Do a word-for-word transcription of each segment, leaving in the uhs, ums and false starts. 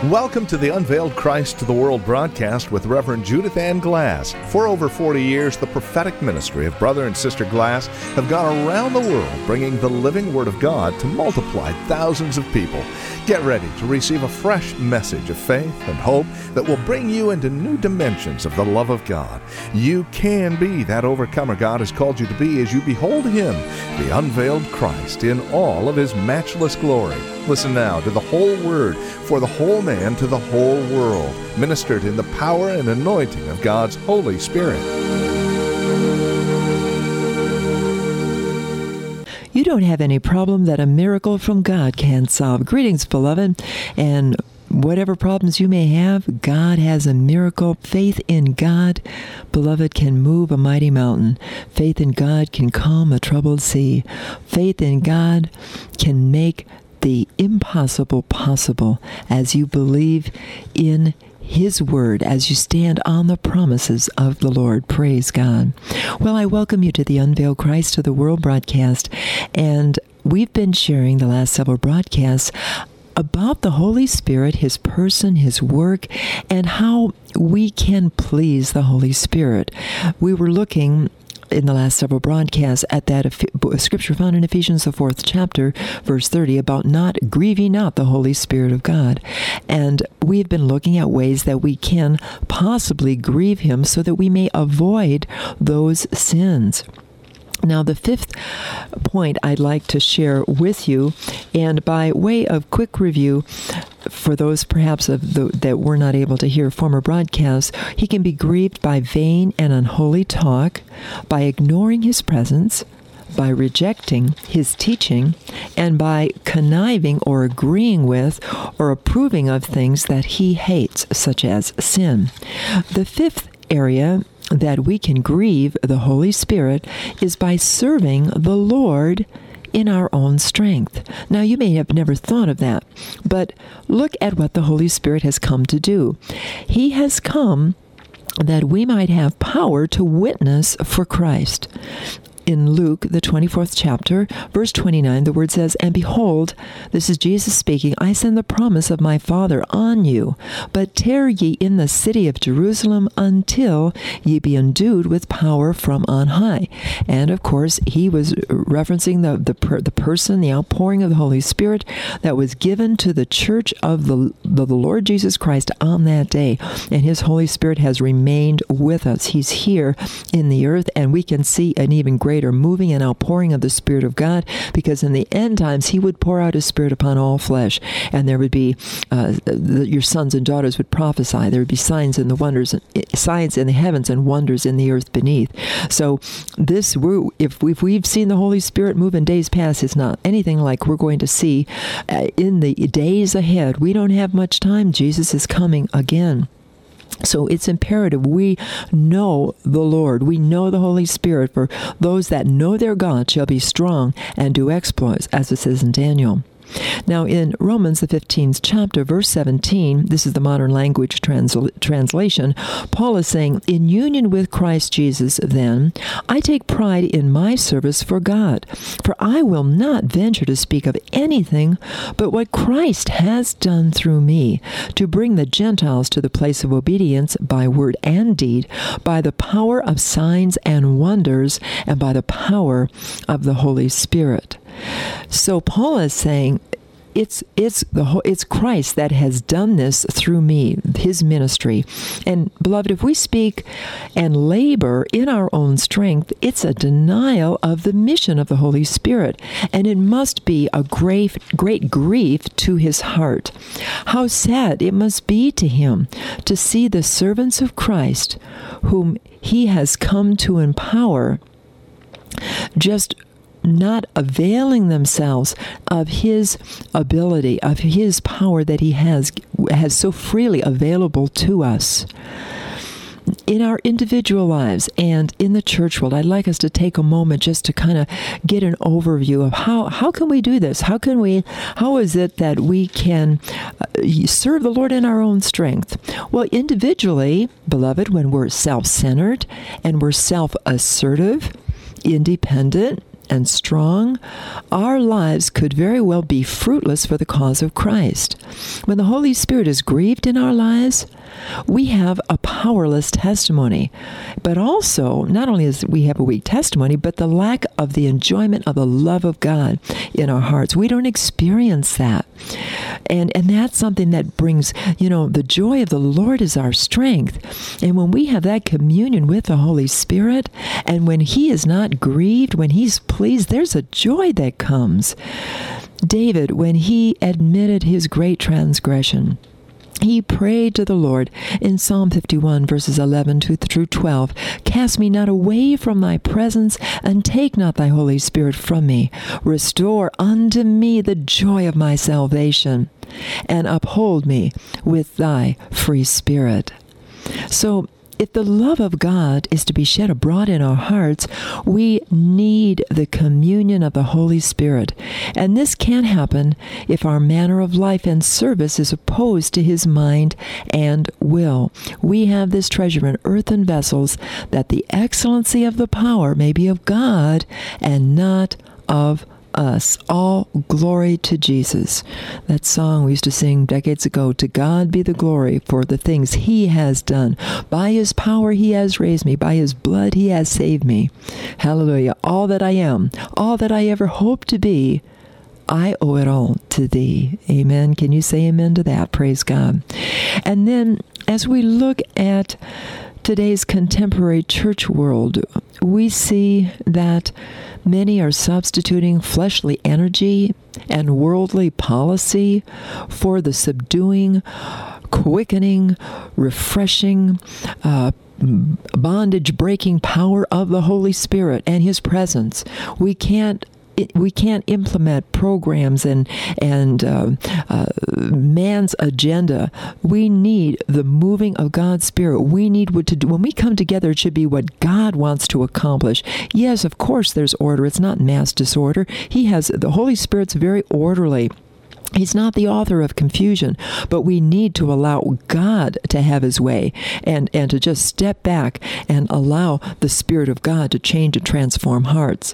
Welcome to the Unveiled Christ to the World broadcast with Reverend Judith Ann Glass. For over forty years, the prophetic ministry of Brother and Sister Glass have gone around the world bringing the living Word of God to multiply thousands of people. Get ready to receive a fresh message of faith and hope that will bring you into new dimensions of the love of God. You can be that overcomer God has called you to be as you behold Him, the unveiled Christ, in all of His matchless glory. Listen now to the whole Word for the whole man to the whole world, ministered in the power and anointing of God's Holy Spirit. You don't have any problem that a miracle from God can't solve. Greetings, beloved, and whatever problems you may have, God has a miracle. Faith in God, beloved, can move a mighty mountain. Faith in God can calm a troubled sea. Faith in God can make the impossible possible as you believe in His Word, as you stand on the promises of the Lord. Praise God. Well, I welcome you to the Unveiled Christ to the World broadcast, and we've been sharing the last several broadcasts about the Holy Spirit, His person, His work, and how we can please the Holy Spirit. We were looking in the last several broadcasts at that scripture found in Ephesians, the fourth chapter, verse thirty, about not grieving not the Holy Spirit of God. And we've been looking at ways that we can possibly grieve Him so that we may avoid those sins. Now, the fifth point I'd like to share with you, and by way of quick review, for those perhaps of the, that were not able to hear former broadcasts, he can be grieved by vain and unholy talk, by ignoring His presence, by rejecting His teaching, and by conniving or agreeing with or approving of things that He hates, such as sin. The fifth area that we can grieve the Holy Spirit is by serving the Lord in our own strength. Now, you may have never thought of that, but look at what the Holy Spirit has come to do. He has come that we might have power to witness for Christ. In Luke, the twenty-fourth chapter, verse twenty-nine, the word says, "And behold," this is Jesus speaking, "I send the promise of my Father on you, but tarry ye in the city of Jerusalem until ye be endued with power from on high." And of course, he was referencing the the, per, the person, the outpouring of the Holy Spirit that was given to the church of the, the, the Lord Jesus Christ on that day. And His Holy Spirit has remained with us. He's here in the earth, and we can see an even greater or moving and outpouring of the Spirit of God, because in the end times He would pour out His Spirit upon all flesh, and there would be uh, the, your sons and daughters would prophesy. There would be signs in the wonders, signs in the heavens and wonders in the earth beneath. So this, we're, if, we've, if we've seen the Holy Spirit move in days past, it's not anything like we're going to see uh, in the days ahead. We don't have much time. Jesus is coming again. So it's imperative we know the Lord. We know the Holy Spirit. For those that know their God shall be strong and do exploits, as it says in Daniel. Now, in Romans, the fifteenth chapter, verse seventeen, this is the modern language transl- translation, Paul is saying, "In union with Christ Jesus, then, I take pride in my service for God, for I will not venture to speak of anything but what Christ has done through me, to bring the Gentiles to the place of obedience by word and deed, by the power of signs and wonders, and by the power of the Holy Spirit." So Paul is saying, It's it's the it's Christ that has done this through me, His ministry. And beloved, if we speak and labor in our own strength, it's a denial of the mission of the Holy Spirit, and it must be a great great grief to His heart. How sad it must be to Him to see the servants of Christ, whom He has come to empower, just not availing themselves of His ability, of His power that He has has so freely available to us. In our individual lives and in the church world, I'd like us to take a moment just to kind of get an overview of how, how can we do this? How can we, how is it that we can uh, serve the Lord in our own strength? Well, individually, beloved, when we're self-centered and we're self-assertive, independent, and strong, our lives could very well be fruitless for the cause of Christ. When the Holy Spirit is grieved in our lives, we have a powerless testimony. But also, not only is we have a weak testimony, but the lack of the enjoyment of the love of God in our hearts. We don't experience that. And and that's something that brings, you know, the joy of the Lord is our strength. And when we have that communion with the Holy Spirit, and when He is not grieved, when He's pleased, there's a joy that comes. David, when he admitted his great transgression, he prayed to the Lord in Psalm fifty-one, verses eleven through twelve, "Cast me not away from thy presence, and take not thy Holy Spirit from me. Restore unto me the joy of my salvation, and uphold me with thy free spirit." So, if the love of God is to be shed abroad in our hearts, we need the communion of the Holy Spirit. And this can't happen if our manner of life and service is opposed to His mind and will. We have this treasure in earthen vessels, that the excellency of the power may be of God and not of us. All glory to Jesus. That song we used to sing decades ago, "To God be the glory for the things He has done. By His power He has raised me. By His blood He has saved me." Hallelujah. All that I am, all that I ever hope to be, I owe it all to Thee. Amen. Can you say amen to that? Praise God. And then as we look at today's contemporary church world, we see that many are substituting fleshly energy and worldly policy for the subduing, quickening, refreshing, uh, bondage-breaking power of the Holy Spirit and His presence. We can't We can't implement programs and and uh, uh, man's agenda. We need the moving of God's Spirit. We need what to do. When we come together, it should be what God wants to accomplish. Yes, of course, there's order. It's not mass disorder. He has the Holy Spirit's very orderly. He's not the author of confusion, but we need to allow God to have His way and, and to just step back and allow the Spirit of God to change and transform hearts.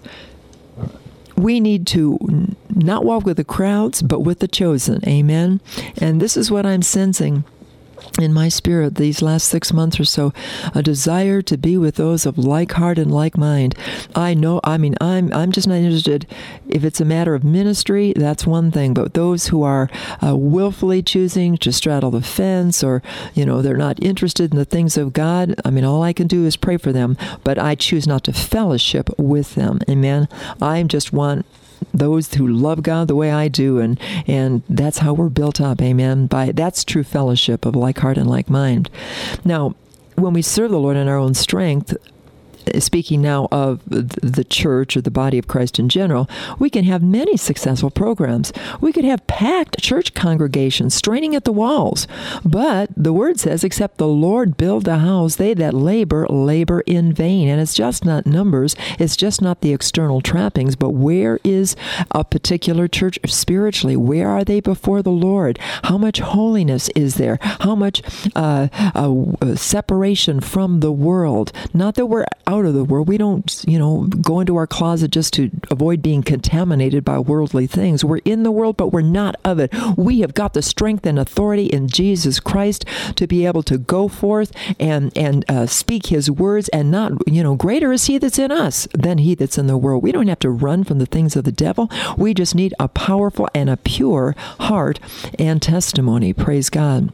We need to not walk with the crowds, but with the chosen. Amen? And this is what I'm sensing in my spirit these last six months or so, a desire to be with those of like heart and like mind. I know, I mean, I'm I'm just not interested. If it's a matter of ministry, that's one thing, but those who are uh, willfully choosing to straddle the fence, or, you know, they're not interested in the things of God, I mean, all I can do is pray for them, but I choose not to fellowship with them. Amen? I just want those who love God the way I do, and and that's how we're built up, amen. By that's true fellowship of like heart and like mind. Now, when we serve the Lord in our own strength, speaking now of the church or the body of Christ in general, we can have many successful programs. We could have packed church congregations straining at the walls. But the Word says, except the Lord build the house, they that labor, labor in vain. And it's just not numbers. It's just not the external trappings. But where is a particular church spiritually? Where are they before the Lord? How much holiness is there? How much uh, uh, separation from the world? Not that we're out of the world. We don't, you know, go into our closet just to avoid being contaminated by worldly things. We're in the world, but we're not of it. We have got the strength and authority in Jesus Christ to be able to go forth and and uh, speak His words, and not, you know, greater is He that's in us than he that's in the world. We don't have to run from the things of the devil. We just need a powerful and a pure heart and testimony. Praise God.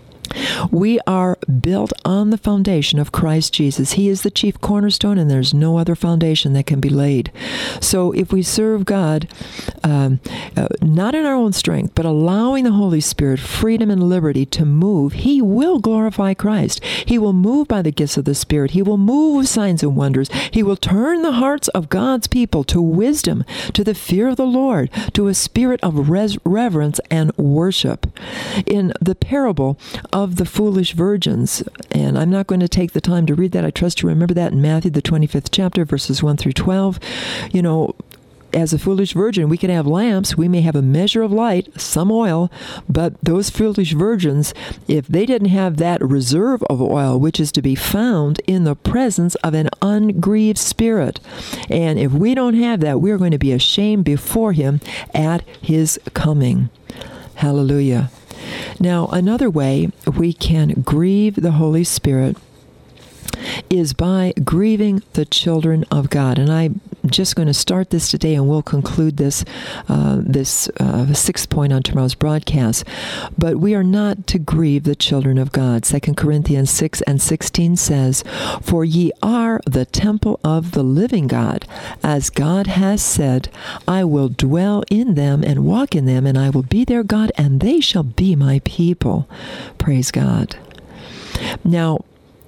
We are built on the foundation of Christ Jesus. He is the chief cornerstone, and there's no other foundation that can be laid. So if we serve God, um, uh, not in our own strength, but allowing the Holy Spirit freedom and liberty to move, He will glorify Christ. He will move by the gifts of the Spirit. He will move with signs and wonders. He will turn the hearts of God's people to wisdom, to the fear of the Lord, to a spirit of res- reverence and worship. In the parable of of the foolish virgins, and I'm not going to take the time to read that. I trust you remember that in Matthew, the twenty-fifth chapter, verses one through twelve. You know, as a foolish virgin, we can have lamps. We may have a measure of light, some oil, but those foolish virgins, if they didn't have that reserve of oil, which is to be found in the presence of an ungrieved spirit, and if we don't have that, we're going to be ashamed before him at his coming. Hallelujah. Now, another way we can grieve the Holy Spirit is by grieving the children of God. And I'm just going to start this today, and we'll conclude this uh, this uh, sixth point on tomorrow's broadcast. But we are not to grieve the children of God. Second Corinthians six and sixteen says, "For ye are the temple of the living God, as God has said, I will dwell in them and walk in them, and I will be their God, and they shall be my people." Praise God. Now,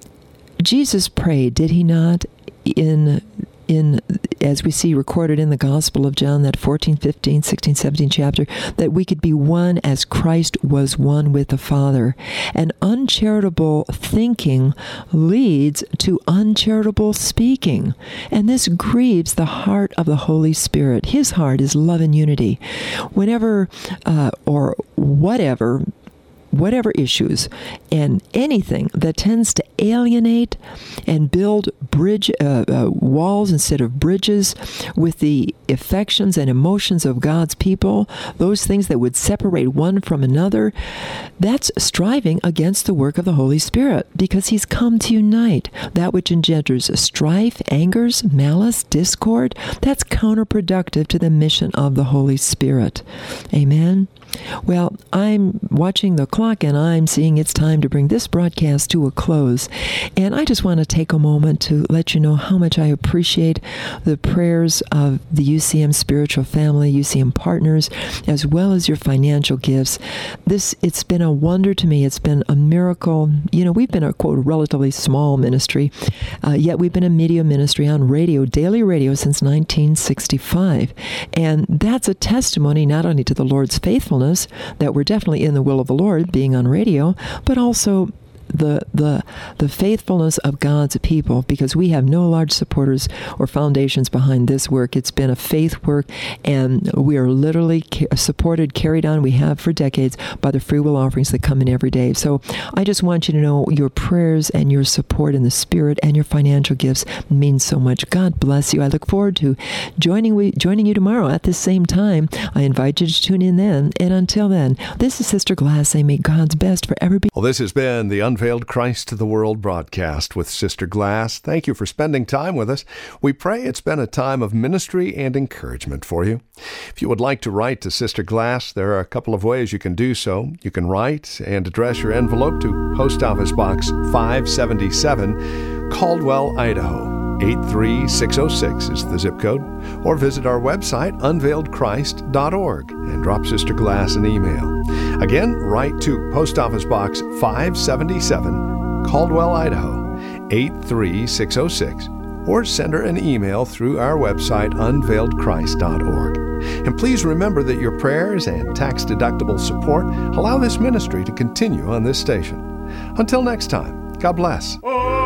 Jesus prayed, did he not, in, in as we see recorded in the Gospel of John, that fourteen, fifteen, sixteen, seventeen chapter, that we could be one as Christ was one with the Father. And uncharitable thinking leads to uncharitable speaking. And this grieves the heart of the Holy Spirit. His heart is love and unity. Whenever, uh, or whatever, whatever issues and anything that tends to alienate and build bridge uh, uh, walls instead of bridges with the affections and emotions of God's people, those things that would separate one from another, that's striving against the work of the Holy Spirit, because he's come to unite. That which engenders strife, angers, malice, discord, that's counterproductive to the mission of the Holy Spirit. Amen. Well, I'm watching the clock, and I'm seeing it's time to bring this broadcast to a close. And I just want to take a moment to let you know how much I appreciate the prayers of the U C M spiritual family, U C M partners, as well as your financial gifts. This, it's been a wonder to me. It's been a miracle. You know, we've been a, quote, relatively small ministry, uh, yet we've been a media ministry on radio, daily radio, since nineteen sixty-five. And that's a testimony not only to the Lord's faithfulness, that we're definitely in the will of the Lord, being on radio, but also the the the faithfulness of God's people, because we have no large supporters or foundations behind this work. It's been a faith work, and we are literally ca- supported, carried on, we have for decades, by the free will offerings that come in every day. So I just want you to know your prayers and your support in the Spirit and your financial gifts mean so much. God bless you. I look forward to joining we joining you tomorrow at this same time. I invite you to tune in then, and until then, this is Sister Glass saying, may God's best for everybody. Well, this has been the Unveiled Christ to the World broadcast with Sister Glass. Thank you for spending time with us. We pray it's been a time of ministry and encouragement for you. If you would like to write to Sister Glass, there are a couple of ways you can do so. You can write and address your envelope to Post Office Box five seventy-seven, Caldwell, Idaho. eight three six oh six is the zip code, or visit our website, unveiled christ dot org, and drop Sister Glass an email. Again, write to Post Office Box five seventy-seven, Caldwell, Idaho, eight three six oh six, or send her an email through our website, unveiled christ dot org. And please remember that your prayers and tax-deductible support allow this ministry to continue on this station. Until next time, God bless.